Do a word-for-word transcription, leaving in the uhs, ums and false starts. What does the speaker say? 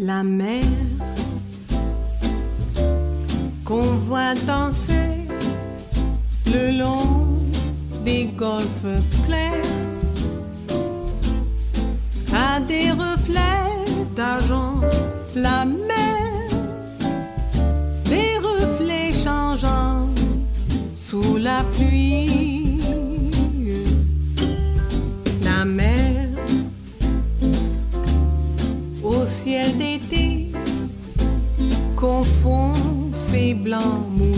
la mer qu'on voit danser le long des golfes clairs a des reflets d'argent, la mer, des reflets changeants sous la pluie. La mer au ciel d'été confond ses blancs mous